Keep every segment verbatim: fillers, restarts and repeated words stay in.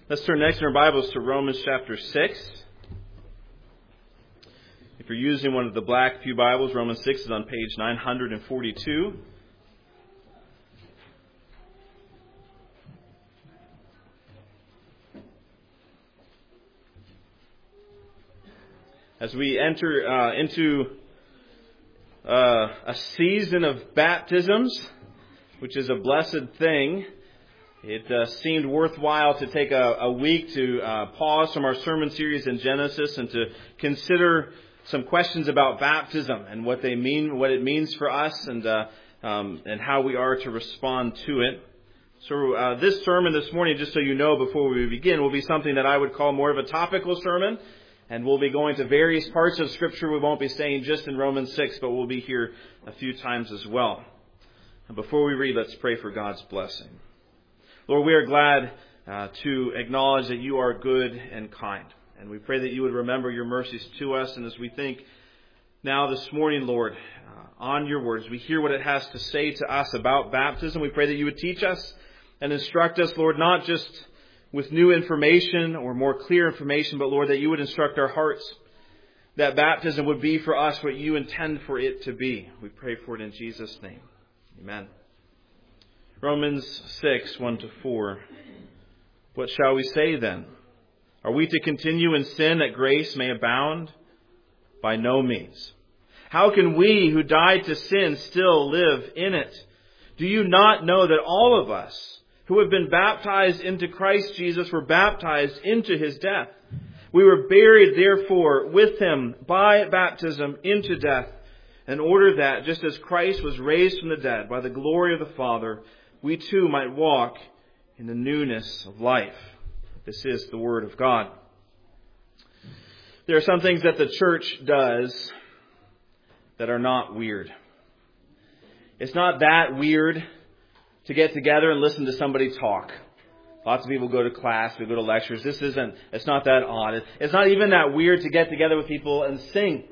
Let's turn next in our Bibles to Romans chapter six. If you're using one of the black pew Bibles, Romans six is on page nine forty-two. As we enter uh, into uh, a season of baptisms, which is a blessed thing, it uh, seemed worthwhile to take a, a week to uh, pause from our sermon series in Genesis and to consider some questions about baptism and what they mean, what it means for us, and uh, um, and how we are to respond to it. So uh, this sermon this morning, just so you know before we begin, will be something that I would call more of a topical sermon, and we'll be going to various parts of Scripture. We won't be staying just in Romans six, but we'll be here a few times as well. And before we read, let's pray for God's blessing. Lord, we are glad uh, to acknowledge that you are good and kind. And we pray that you would remember your mercies to us. And as we think now this morning, Lord, uh, on your words, we hear what it has to say to us about baptism. We pray that you would teach us and instruct us, Lord, not just with new information or more clear information, but Lord, that you would instruct our hearts, that baptism would be for us what you intend for it to be. We pray for it in Jesus' name. Amen. Romans six, one to four. What shall we say then? Are we to continue in sin that grace may abound? By no means. How can we who died to sin still live in it? Do you not know that all of us who have been baptized into Christ Jesus were baptized into his death? We were buried therefore with him by baptism into death, in order that just as Christ was raised from the dead by the glory of the Father, we too might walk in the newness of life. This is the Word of God. There are some things that the church does that are not weird. It's not that weird to get together and listen to somebody talk. Lots of people go to class, we go to lectures. This isn't, it's not that odd. It's not even that weird to get together with people and sing.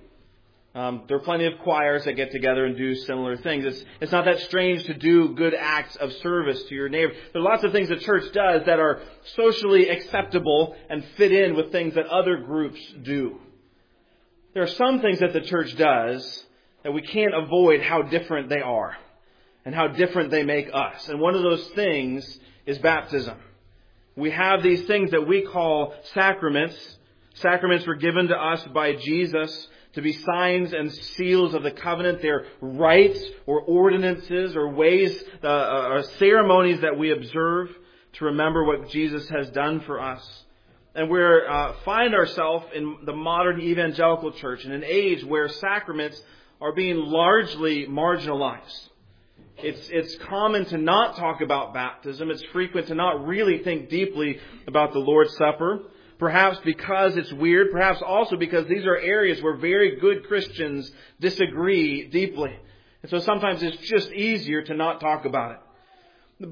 Um, there are plenty of choirs that get together and do similar things. It's, it's not that strange to do good acts of service to your neighbor. There are lots of things the church does that are socially acceptable and fit in with things that other groups do. There are some things that the church does that we can't avoid how different they are and how different they make us. And one of those things is baptism. We have these things that we call sacraments. Sacraments were given to us by Jesus to be signs and seals of the covenant. They're rites or ordinances or ways, uh, or ceremonies that we observe to remember what Jesus has done for us. And we uh, find ourselves in the modern evangelical church in an age where sacraments are being largely marginalized. It's, it's common to not talk about baptism. It's frequent to not really think deeply about the Lord's Supper. Perhaps because it's weird, perhaps also because these are areas where very good Christians disagree deeply. And so sometimes it's just easier to not talk about it.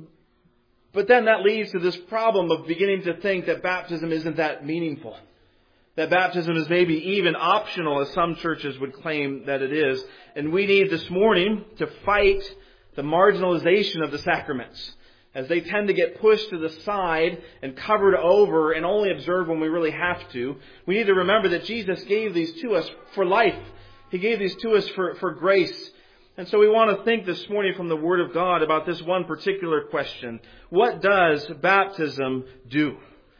But then that leads to this problem of beginning to think that baptism isn't that meaningful. That baptism is maybe even optional, as some churches would claim that it is. And we need this morning to fight the marginalization of the sacraments, as they tend to get pushed to the side and covered over and only observed when we really have to. We need to remember that Jesus gave these to us for life. He gave these to us for, for grace. And so we want to think this morning from the Word of God about this one particular question. What does baptism do?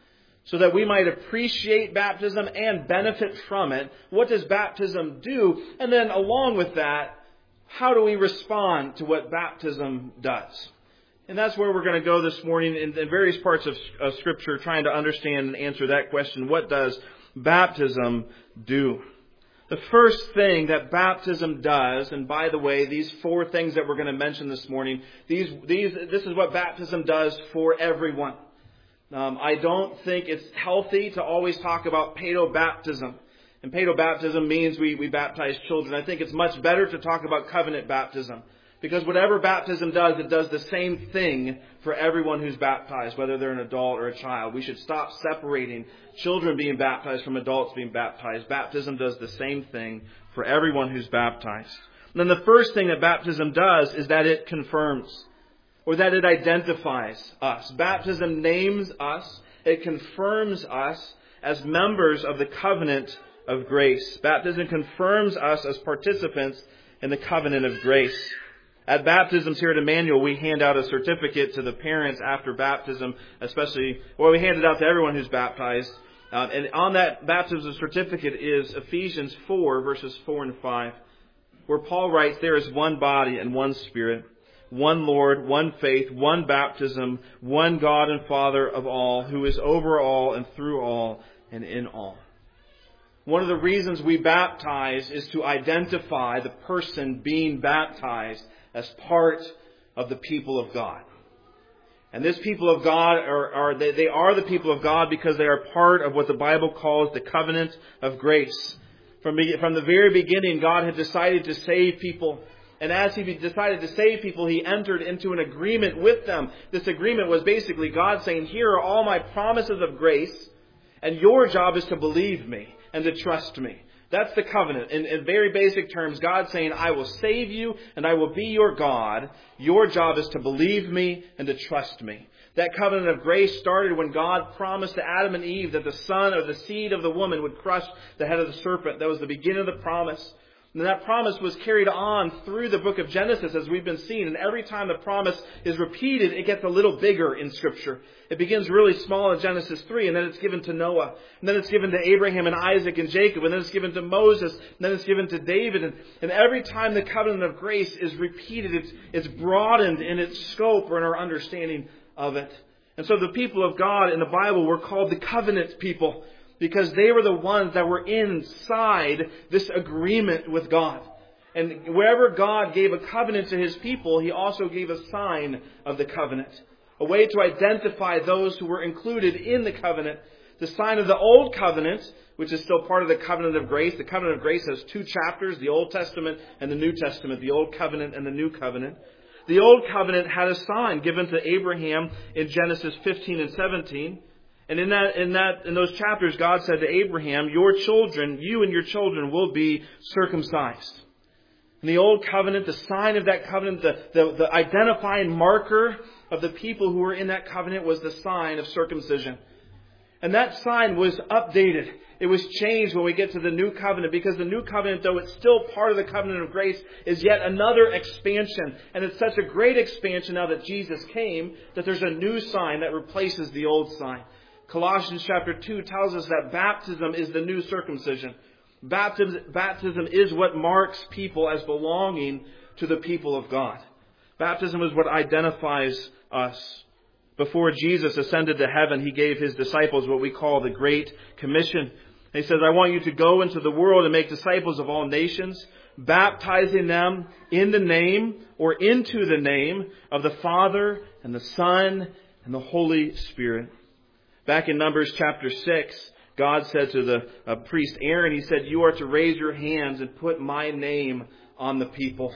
So that we might appreciate baptism and benefit from it. What does baptism do? And then along with that, how do we respond to what baptism does? And that's where we're going to go this morning in, in various parts of, of Scripture, trying to understand and answer that question. What does baptism do? The first thing that baptism does, and by the way, these four things that we're going to mention this morning, these, these, this is what baptism does for everyone. Um, I don't think it's healthy to always talk about paedobaptism. And paedobaptism means we, we baptize children. I think it's much better to talk about covenant baptism. Because whatever baptism does, it does the same thing for everyone who's baptized, whether they're an adult or a child. We should stop separating children being baptized from adults being baptized. Baptism does the same thing for everyone who's baptized. And then the first thing that baptism does is that it confirms, or that it identifies us. Baptism names us It confirms us as members of the covenant of grace. Baptism confirms us as participants in the covenant of grace. At baptisms here at Emmanuel, we hand out a certificate to the parents after baptism, especially, or we hand it out to everyone who's baptized. Uh, and on that baptism certificate is Ephesians four, verses four and five, where Paul writes, "There is one body and one Spirit, one Lord, one faith, one baptism, one God and Father of all, who is over all and through all and in all." One of the reasons we baptize is to identify the person being baptized as part of the people of God. And this people of God are, are they, they are the people of God because they are part of what the Bible calls the covenant of grace. From, from the very beginning, God had decided to save people. And as He decided to save people, He entered into an agreement with them. This agreement was basically God saying, "Here are all my promises of grace, and your job is to believe me and to trust me." That's the covenant. In, in very basic terms, God saying, "I will save you and I will be your God. Your job is to believe me and to trust me." That covenant of grace started when God promised to Adam and Eve that the son or the seed of the woman would crush the head of the serpent. That was the beginning of the promise. And that promise was carried on through the book of Genesis, as we've been seeing. And every time the promise is repeated, it gets a little bigger in Scripture. It begins really small in Genesis three, and then it's given to Noah. And then it's given to Abraham and Isaac and Jacob. And then it's given to Moses. And then it's given to David. And, and every time the covenant of grace is repeated, it's, it's broadened in its scope or in our understanding of it. And so the people of God in the Bible were called the covenant people, because they were the ones that were inside this agreement with God. And wherever God gave a covenant to His people, He also gave a sign of the covenant. A way to identify those who were included in the covenant. The sign of the Old Covenant, which is still part of the covenant of grace. The covenant of grace has two chapters, the Old Testament and the New Testament. The Old Covenant and the New Covenant. The Old Covenant had a sign given to Abraham in Genesis fifteen and seventeen. And in that, in that, in those chapters, God said to Abraham, "Your children, you and your children will be circumcised." In the Old Covenant, the sign of that covenant, the, the, the identifying marker of the people who were in that covenant was the sign of circumcision. And that sign was updated. It was changed when we get to the New Covenant, because the New Covenant, though it's still part of the covenant of grace, is yet another expansion. And it's such a great expansion now that Jesus came, that there's a new sign that replaces the old sign. Colossians chapter two tells us that baptism is the new circumcision. Baptism, baptism is what marks people as belonging to the people of God. Baptism is what identifies us. Before Jesus ascended to heaven, He gave His disciples what we call the Great Commission. He says, "I want you to go into the world and make disciples of all nations, baptizing them in the name or into the name of the Father and the Son and the Holy Spirit." Back in Numbers chapter six, God said to the uh, priest Aaron, He said, "You are to raise your hands and put my name on the people."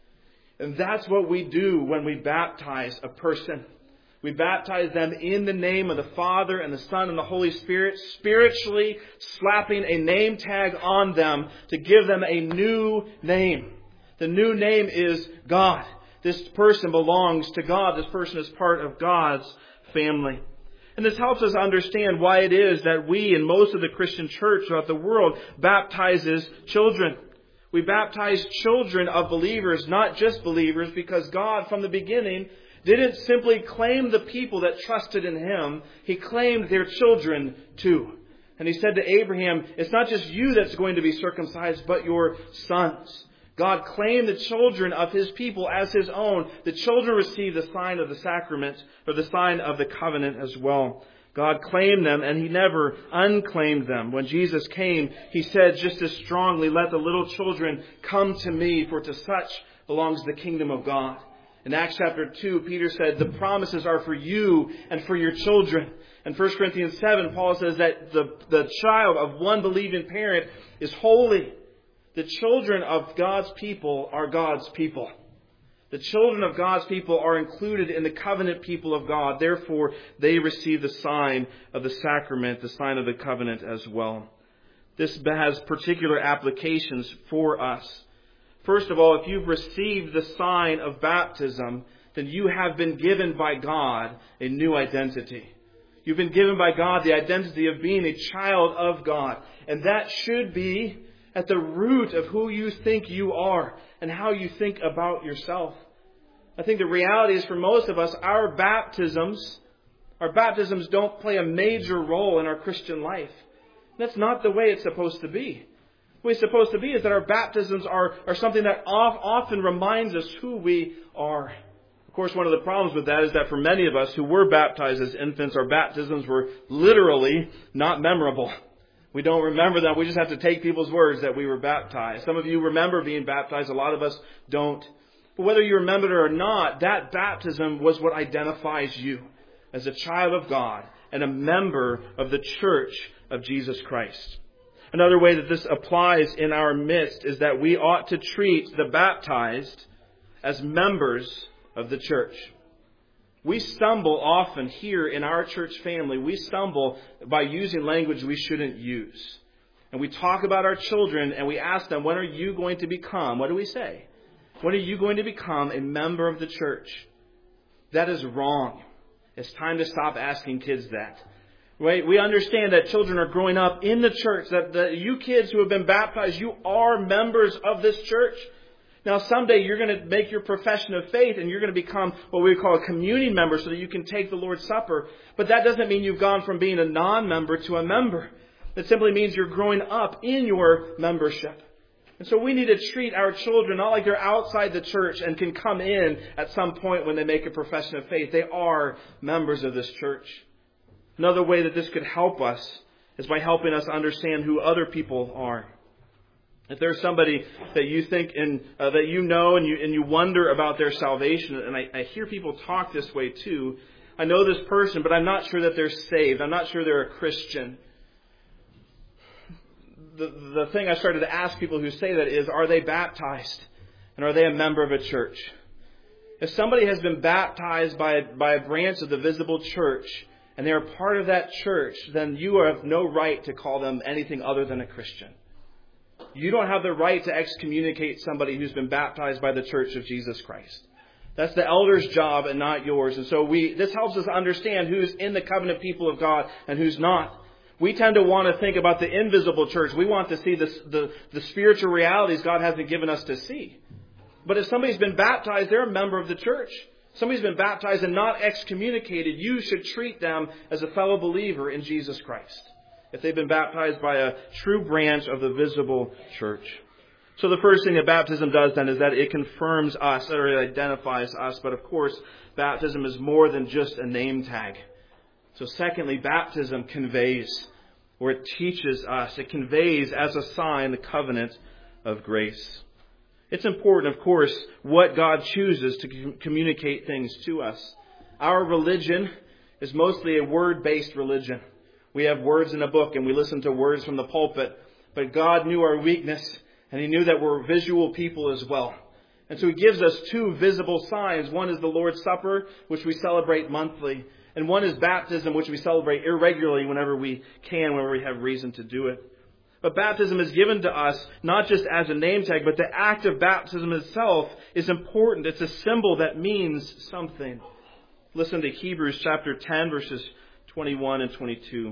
And that's what we do when we baptize a person. We baptize them in the name of the Father and the Son and the Holy Spirit, spiritually slapping a name tag on them to give them a new name. The new name is God. This person belongs to God. This person is part of God's family. And this helps us understand why it is that we and most of the Christian church throughout the world baptizes children. We baptize children of believers, not just believers, because God from the beginning didn't simply claim the people that trusted in Him. He claimed their children too. And He said to Abraham, "It's not just you that's going to be circumcised, but your sons." God claimed the children of His people as His own. The children received the sign of the sacrament, or the sign of the covenant as well. God claimed them, and He never unclaimed them. When Jesus came, He said just as strongly, "Let the little children come to me, for to such belongs the kingdom of God." In Acts chapter two, Peter said, "The promises are for you and for your children." In First Corinthians seven, Paul says that the, the child of one believing parent is holy. The children of God's people are God's people. The children of God's people are included in the covenant people of God. Therefore, they receive the sign of the sacrament, the sign of the covenant as well. This has particular applications for us. First of all, if you've received the sign of baptism, then you have been given by God a new identity. You've been given by God the identity of being a child of God. And that should be at the root of who you think you are and how you think about yourself. I think the reality is for most of us, our baptisms, our baptisms don't play a major role in our Christian life. That's not the way it's supposed to be. The way it's supposed to be is that our baptisms are, are something that often reminds us who we are. Of course, one of the problems with that is that for many of us who were baptized as infants, our baptisms were literally not memorable. We don't remember them. We just have to take people's words that we were baptized. Some of you remember being baptized. A lot of us don't. But whether you remember it or not, that baptism was what identifies you as a child of God and a member of the church of Jesus Christ. Another way that this applies in our midst is that we ought to treat the baptized as members of the church. We stumble often here in our church family. We stumble by using language we shouldn't use. And we talk about our children and we ask them, when are you going to become? What do we say? When are you going to become a member of the church? That is wrong. It's time to stop asking kids that. Right? We understand that children are growing up in the church, that the, you kids who have been baptized, you are members of this church. Now, someday you're going to make your profession of faith and you're going to become what we call a communion member so that you can take the Lord's Supper. But that doesn't mean you've gone from being a non-member to a member. It simply means you're growing up in your membership. And so we need to treat our children not like they're outside the church and can come in at some point when they make a profession of faith. They are members of this church. Another way that this could help us is by helping us understand who other people are. If there's somebody that you think in, uh, that you know and you and you wonder about their salvation, and I, I hear people talk this way too. I know this person, but I'm not sure that they're saved. I'm not sure they're a Christian. The, the thing I started to ask people who say that is, are they baptized? And are they a member of a church? If somebody has been baptized by a, by a branch of the visible church, and they are part of that church, then you have no right to call them anything other than a Christian. You don't have the right to excommunicate somebody who's been baptized by the church of Jesus Christ. That's the elder's job and not yours. And so we this helps us understand who's in the covenant people of God and who's not. We tend to want to think about the invisible church. We want to see the, the, the spiritual realities God hasn't given us to see. But if somebody's been baptized, they're a member of the church. Somebody's been baptized and not excommunicated, you should treat them as a fellow believer in Jesus Christ, if they've been baptized by a true branch of the visible church. So the first thing that baptism does then is that it confirms us, or it identifies us. But of course, baptism is more than just a name tag. So secondly, baptism conveys, or it teaches us. It conveys as a sign the covenant of grace. It's important, of course, what God chooses to communicate things to us. Our religion is mostly a word-based religion. We have words in a book and we listen to words from the pulpit. But God knew our weakness and He knew that we're visual people as well. And so He gives us two visible signs. One is the Lord's Supper, which we celebrate monthly. And one is baptism, which we celebrate irregularly whenever we can, whenever we have reason to do it. But baptism is given to us not just as a name tag, but the act of baptism itself is important. It's a symbol that means something. Listen to Hebrews chapter ten, verses twenty-one and twenty-two.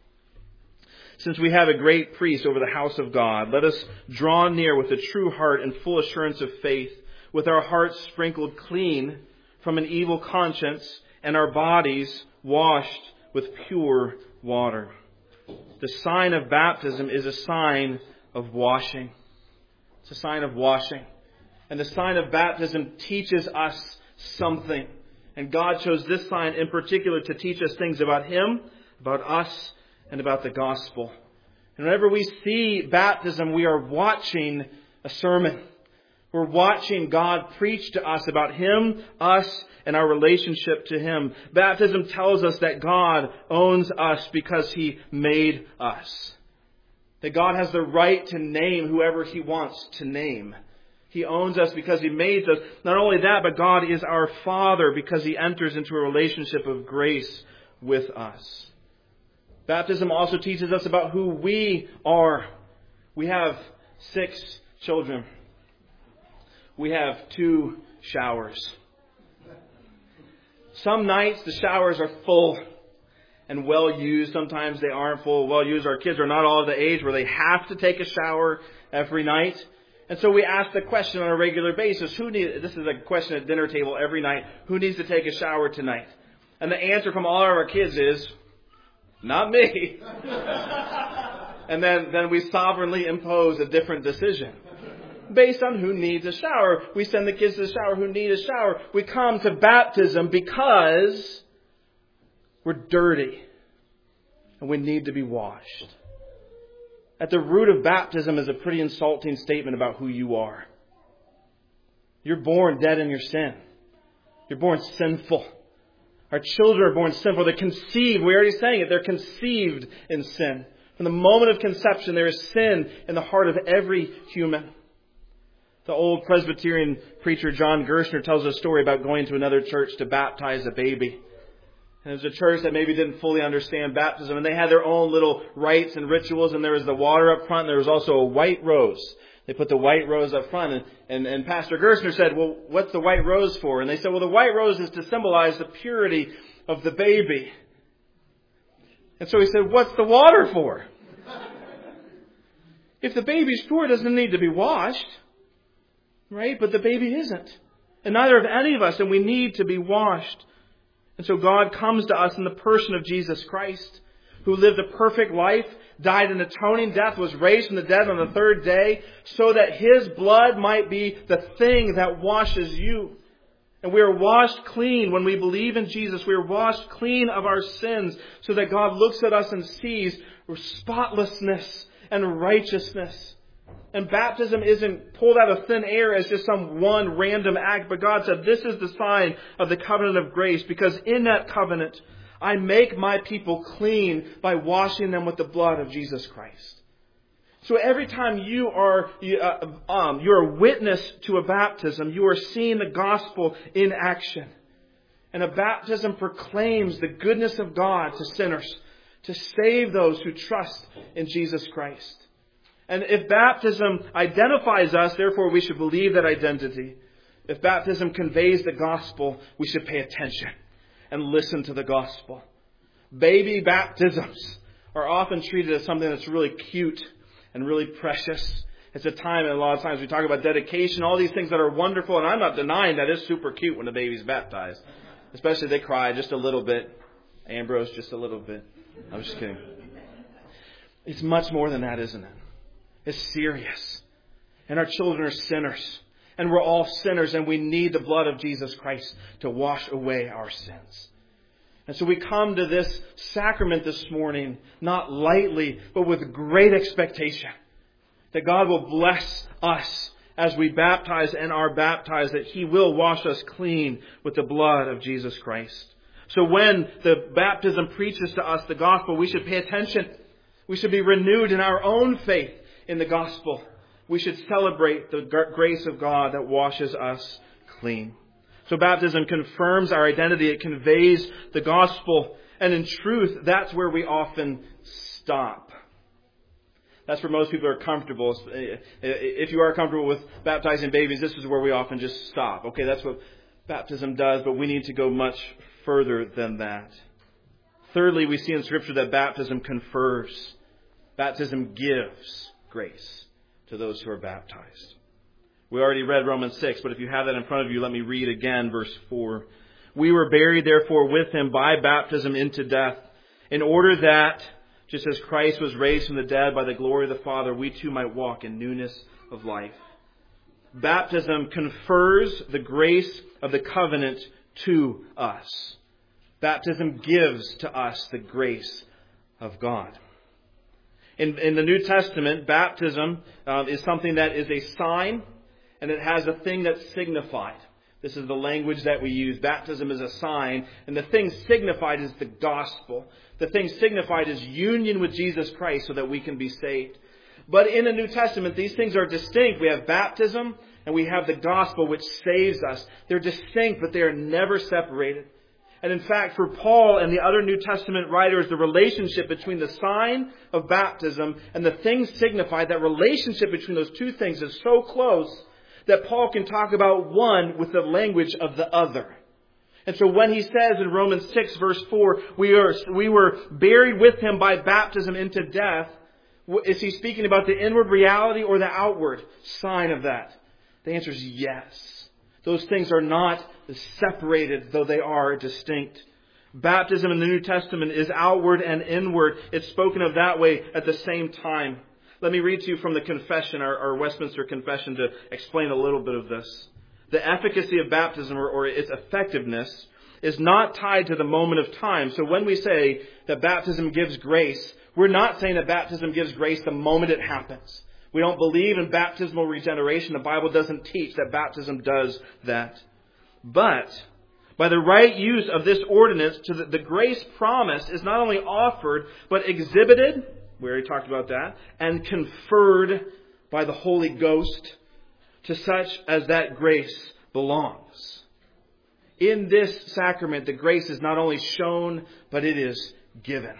Since we have a great priest over the house of God, let us draw near with a true heart and full assurance of faith, with our hearts sprinkled clean from an evil conscience and our bodies washed with pure water. The sign of baptism is a sign of washing. It's a sign of washing. And the sign of baptism teaches us something. And God chose this sign in particular to teach us things about Him, about us, and about the gospel. And whenever we see baptism, we are watching a sermon. We're watching God preach to us about Him, us, and our relationship to Him. Baptism tells us that God owns us because He made us. That God has the right to name whoever He wants to name. He owns us because He made us. Not only that, but God is our Father because He enters into a relationship of grace with us. Baptism also teaches us about who we are. We have six children. We have two showers. Some nights the showers are full. and well used. Sometimes they aren't full well used. Our kids are not all of the age where they have to take a shower every night. And so we ask the question on a regular basis, who need, this is a question at dinner table every night, who needs to take a shower tonight? And the answer from all of our kids is, not me. And then, then we sovereignly impose a different decision. Based on who needs a shower. We send the kids to the shower who need a shower. We come to baptism because we're dirty and we need to be washed. At the root of baptism is a pretty insulting statement about who you are. You're born dead in your sin. You're born sinful. Our children are born sinful. They're conceived. We're already saying it. They're conceived in sin. From the moment of conception, there is sin in the heart of every human. The old Presbyterian preacher John Gerstner tells a story about going to another church to baptize a baby. And it was a church that maybe didn't fully understand baptism. And they had their own little rites and rituals. And there was the water up front. And there was also a white rose. They put the white rose up front. And, and, and Pastor Gerstner said, well, what's the white rose for? And they said, well, the white rose is to symbolize the purity of the baby. And so he said, what's the water for? If the baby's pure, it doesn't need to be washed. Right? But the baby isn't. And neither of any of us. And we need to be washed. And so God comes to us in the person of Jesus Christ, who lived a perfect life, died an atoning death, was raised from the dead on the third day, so that His blood might be the thing that washes you. And we are washed clean when we believe in Jesus. We are washed clean of our sins, so that God looks at us and sees spotlessness and righteousness. And baptism isn't pulled out of thin air as just some one random act. But God said, this is the sign of the covenant of grace. Because in that covenant, I make my people clean by washing them with the blood of Jesus Christ. So every time you are you, uh, um, you're a witness to a baptism, you are seeing the gospel in action. And a baptism proclaims the goodness of God to sinners, to save those who trust in Jesus Christ. And if baptism identifies us, therefore we should believe that identity. If baptism conveys the gospel, we should pay attention and listen to the gospel. Baby baptisms are often treated as something that's really cute and really precious. It's a time, and a lot of times we talk about dedication, all these things that are wonderful, and I'm not denying that it's super cute when a baby's baptized. Especially if they cry just a little bit. Ambrose, just a little bit. I'm just kidding. It's much more than that, isn't it? It's serious. And our children are sinners. And we're all sinners, and we need the blood of Jesus Christ to wash away our sins. And so we come to this sacrament this morning, not lightly, but with great expectation that God will bless us as we baptize and are baptized, that He will wash us clean with the blood of Jesus Christ. So when the baptism preaches to us the gospel, we should pay attention. We should be renewed in our own faith in the gospel. We should celebrate the grace of God that washes us clean. So baptism confirms our identity. It conveys the gospel. And in truth, that's where we often stop. That's where most people are comfortable. If you are comfortable with baptizing babies, this is where we often just stop. Okay, that's what baptism does, but we need to go much further than that. Thirdly, we see in Scripture that baptism confers. Baptism gives grace to those who are baptized. We already read Romans six, but if you have that in front of you, let me read again verse four. We were buried, therefore, with Him by baptism into death, in order that, just as Christ was raised from the dead by the glory of the Father, we too might walk in newness of life. Baptism confers the grace of the covenant to us. Baptism gives to us the grace of God. In, in the New Testament, baptism um, is something that is a sign, and it has a thing that's signified. This is the language that we use. Baptism is a sign, and the thing signified is the gospel. The thing signified is union with Jesus Christ so that we can be saved. But in the New Testament, these things are distinct. We have baptism, and we have the gospel which saves us. They're distinct, but they are never separated. And in fact, for Paul and the other New Testament writers, the relationship between the sign of baptism and the thing signified, that relationship between those two things is so close that Paul can talk about one with the language of the other. And so when he says in Romans six verse four, we are we were buried with him by baptism into death, is he speaking about the inward reality or the outward sign of that? The answer is yes. Those things are not separated, though they are distinct. Baptism in the New Testament is outward and inward. It's spoken of that way at the same time. Let me read to you from the confession, our, our Westminster Confession, to explain a little bit of this. The efficacy of baptism, or, or its effectiveness, is not tied to the moment of time. So when we say that baptism gives grace, we're not saying that baptism gives grace the moment it happens. We don't believe in baptismal regeneration. The Bible doesn't teach that baptism does that. But by the right use of this ordinance, to the, the grace promise is not only offered, but exhibited, we already talked about that, and conferred by the Holy Ghost to such as that grace belongs. In this sacrament, the grace is not only shown, but it is given.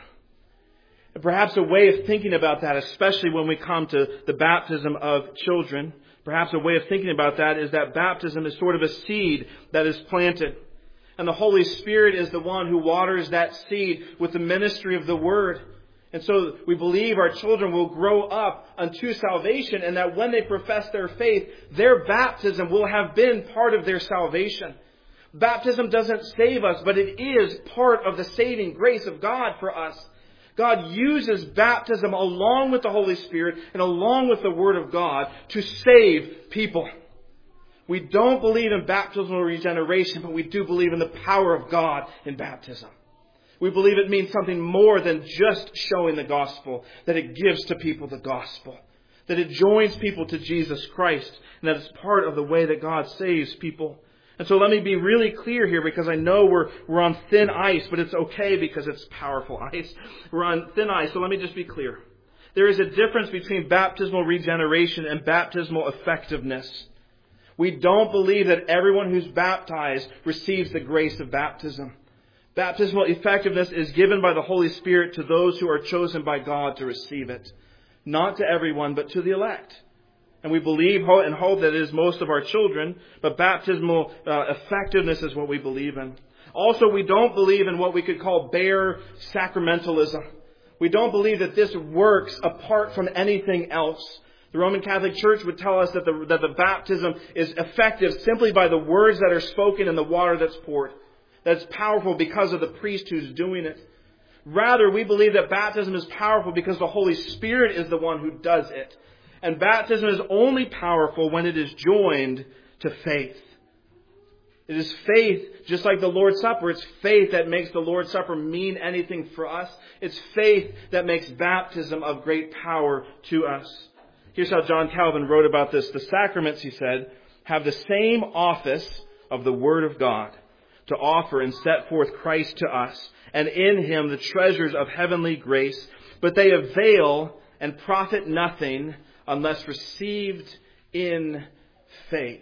And perhaps a way of thinking about that, especially when we come to the baptism of children, perhaps a way of thinking about that is that baptism is sort of a seed that is planted. And the Holy Spirit is the one who waters that seed with the ministry of the Word. And so we believe our children will grow up unto salvation, and that when they profess their faith, their baptism will have been part of their salvation. Baptism doesn't save us, but it is part of the saving grace of God for us. God uses baptism along with the Holy Spirit and along with the Word of God to save people. We don't believe in baptismal regeneration, but we do believe in the power of God in baptism. We believe it means something more than just showing the gospel, that it gives to people the gospel, that it joins people to Jesus Christ, and that it's part of the way that God saves people. And so let me be really clear here, because I know we're we're on thin ice, but it's okay because it's powerful ice. We're on thin ice, so let me just be clear. There is a difference between baptismal regeneration and baptismal effectiveness. We don't believe that everyone who's baptized receives the grace of baptism. Baptismal effectiveness is given by the Holy Spirit to those who are chosen by God to receive it. Not to everyone, but to the elect. And we believe and hope that it is most of our children, but baptismal uh, effectiveness is what we believe in. Also, we don't believe in what we could call bare sacramentalism. We don't believe that this works apart from anything else. The Roman Catholic Church would tell us that the, that the baptism is effective simply by the words that are spoken and the water that's poured. That's powerful because of the priest who's doing it. Rather, we believe that baptism is powerful because the Holy Spirit is the one who does it. And baptism is only powerful when it is joined to faith. It is faith, just like the Lord's Supper. It's faith that makes the Lord's Supper mean anything for us. It's faith that makes baptism of great power to us. Here's how John Calvin wrote about this. The sacraments, he said, have the same office of the Word of God to offer and set forth Christ to us, and in Him the treasures of heavenly grace, but they avail and profit nothing unless received in faith.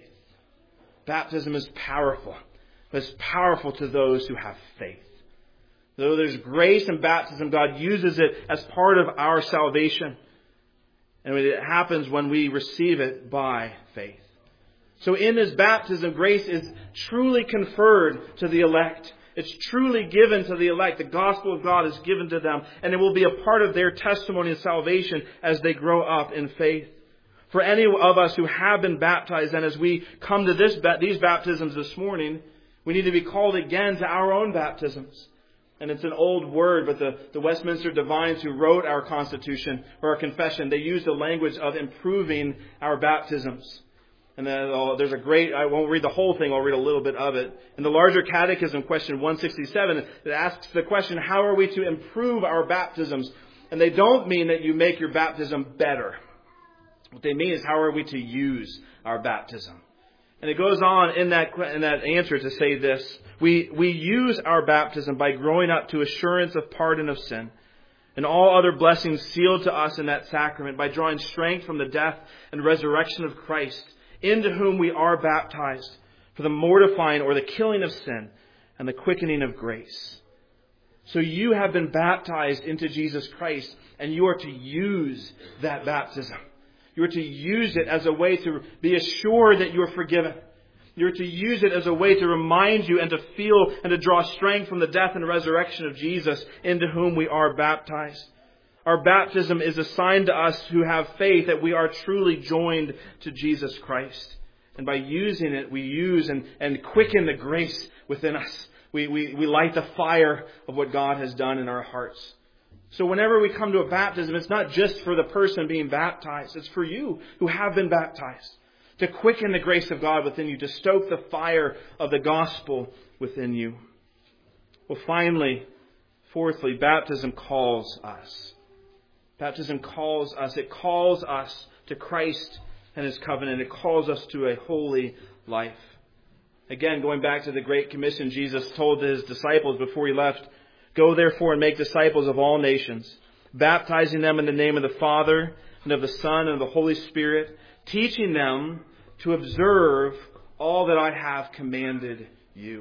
Baptism is powerful, but it's powerful to those who have faith. Though there's grace in baptism, God uses it as part of our salvation. And it happens when we receive it by faith. So in this baptism, grace is truly conferred to the elect. It's truly given to the elect. The gospel of God is given to them, and it will be a part of their testimony of salvation as they grow up in faith. For any of us who have been baptized, and as we come to this these baptisms this morning, we need to be called again to our own baptisms. And it's an old word, but the, the Westminster divines who wrote our Constitution, or our confession, they used the language of improving our baptisms. And then, oh, there's a great, I won't read the whole thing, I'll read a little bit of it. In the larger catechism, question one sixty-seven, it asks the question, how are we to improve our baptisms? And they don't mean that you make your baptism better. What they mean is, how are we to use our baptism? And it goes on in that in that answer to say this. We, we use our baptism by growing up to assurance of pardon of sin and all other blessings sealed to us in that sacrament, by drawing strength from the death and resurrection of Christ, into whom we are baptized for the mortifying or the killing of sin and the quickening of grace. So you have been baptized into Jesus Christ, and you are to use that baptism. You are to use it as a way to be assured that you are forgiven, You're to use it as a way to remind you and to feel and to draw strength from the death and resurrection of Jesus, into whom we are baptized. Our baptism is a sign to us who have faith that we are truly joined to Jesus Christ. And by using it, we use and, and quicken the grace within us. We, we, we light the fire of what God has done in our hearts. So whenever we come to a baptism, it's not just for the person being baptized. It's for you who have been baptized. To quicken the grace of God within you. To stoke the fire of the gospel within you. Well, finally, fourthly, baptism calls us. Baptism calls us. It calls us to Christ and His covenant. It calls us to a holy life. Again, going back to the Great Commission, Jesus told His disciples before He left, "Go therefore and make disciples of all nations, baptizing them in the name of the Father and of the Son and of the Holy Spirit, teaching them to observe all that I have commanded you."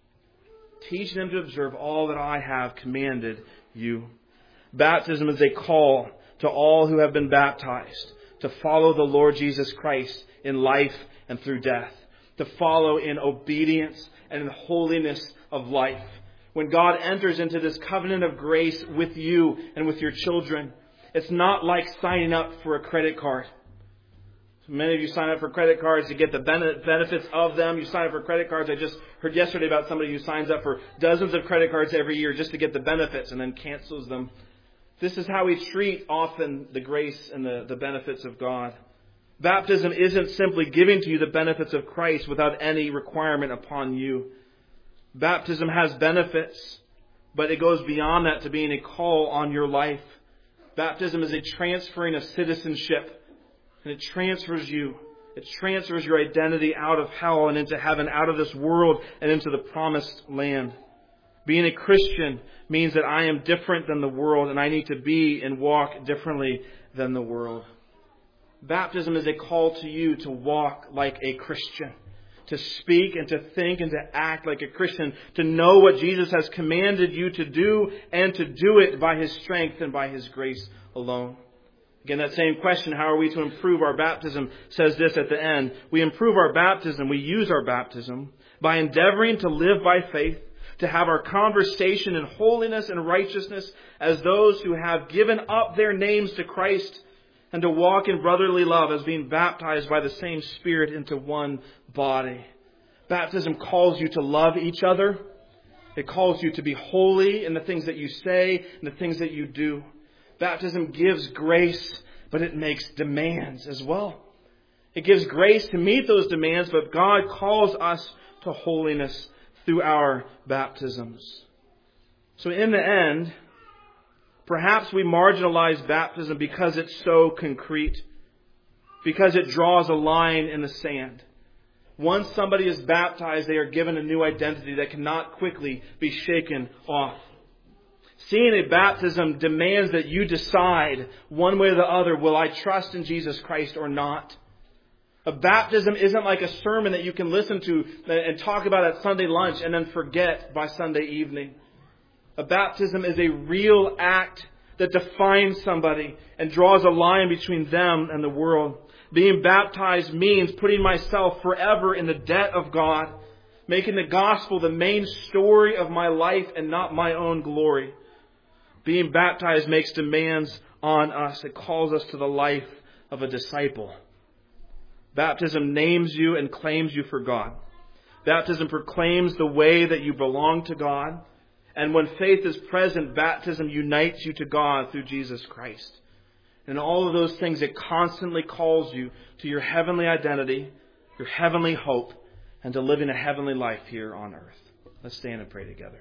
Teaching them to observe all that I have commanded you. Baptism is a call to all who have been baptized to follow the Lord Jesus Christ in life and through death. To follow in obedience and in holiness of life. When God enters into this covenant of grace with you and with your children, it's not like signing up for a credit card. Many of you sign up for credit cards to get the benefits of them. You sign up for credit cards. I just heard yesterday about somebody who signs up for dozens of credit cards every year just to get the benefits and then cancels them. This is how we treat often the grace and the, the benefits of God. Baptism isn't simply giving to you the benefits of Christ without any requirement upon you. Baptism has benefits, but it goes beyond that to being a call on your life. Baptism is a transferring of citizenship. And it transfers you. It transfers your identity out of hell and into heaven, out of this world and into the promised land. Being a Christian means that I am different than the world and I need to be and walk differently than the world. Baptism is a call to you to walk like a Christian. To speak and to think and to act like a Christian. To know what Jesus has commanded you to do and to do it by His strength and by His grace alone. Again, that same question, how are we to improve our baptism, says this at the end. We improve our baptism, we use our baptism by endeavoring to live by faith, to have our conversation in holiness and righteousness as those who have given up their names to Christ, and to walk in brotherly love as being baptized by the same Spirit into one body. Baptism calls you to love each other. It calls you to be holy in the things that you say and the things that you do. Baptism gives grace, but it makes demands as well. It gives grace to meet those demands, but God calls us to holiness through our baptisms. So in the end, perhaps we marginalize baptism because it's so concrete, because it draws a line in the sand. Once somebody is baptized, they are given a new identity that cannot quickly be shaken off. Seeing a baptism demands that you decide one way or the other, will I trust in Jesus Christ or not? A baptism isn't like a sermon that you can listen to and talk about at Sunday lunch and then forget by Sunday evening. A baptism is a real act that defines somebody and draws a line between them and the world. Being baptized means putting myself forever in the debt of God, making the gospel the main story of my life and not my own glory. Being baptized makes demands on us. It calls us to the life of a disciple. Baptism names you and claims you for God. Baptism proclaims the way that you belong to God. And when faith is present, baptism unites you to God through Jesus Christ. And all of those things, it constantly calls you to your heavenly identity, your heavenly hope, and to living a heavenly life here on earth. Let's stand and pray together.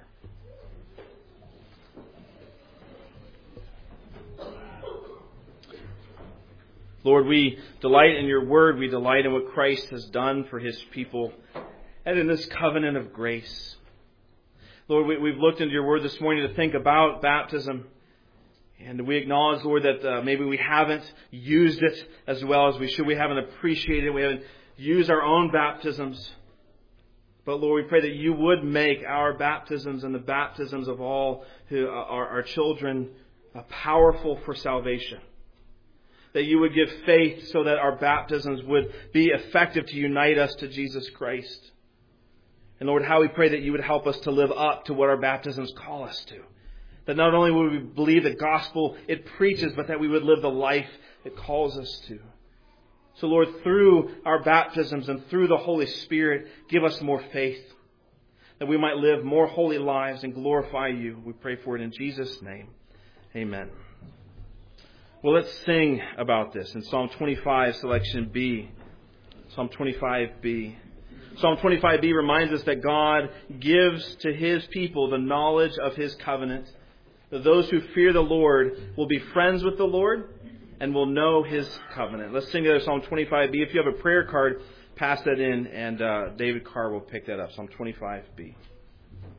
Lord, we delight in your word. We delight in what Christ has done for his people and in this covenant of grace. Lord, we, we've looked into your word this morning to think about baptism. And we acknowledge, Lord, that uh, maybe we haven't used it as well as we should. We haven't appreciated it. We haven't used our own baptisms. But Lord, we pray that you would make our baptisms and the baptisms of all who are our children uh, powerful for salvation. that you would give faith so that our baptisms would be effective to unite us to Jesus Christ. And Lord, how we pray that you would help us to live up to what our baptisms call us to. That not only would we believe the gospel it preaches, but that we would live the life it calls us to. So Lord, through our baptisms and through the Holy Spirit, give us more faith, that we might live more holy lives and glorify you. We pray for it in Jesus' name. Amen. Well, let's sing about this in Psalm twenty-five, selection B. Psalm twenty-five B. Psalm twenty-five B reminds us that God gives to His people the knowledge of His covenant. That those who fear the Lord will be friends with the Lord and will know His covenant. Let's sing together Psalm twenty-five B. If you have a prayer card, pass that in, and uh, David Carr will pick that up. Psalm twenty-five B.